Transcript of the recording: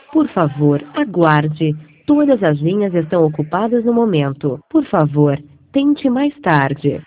Por favor, aguarde. Todas as linhas estão ocupadas no momento. Por favor, tente mais tarde.